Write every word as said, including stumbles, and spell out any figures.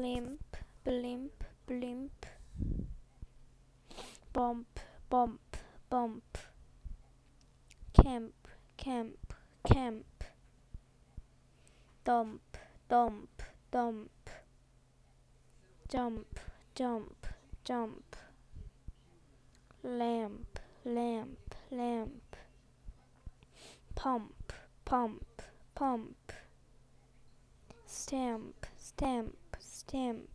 blimp, blimp, blimp. Bump, bump, bump. Camp, camp, camp. Dump, dump, dump. Jump, jump, jump. Lamp, lamp, lamp. Pump, pump, pump. Stamp, stamp, stamp.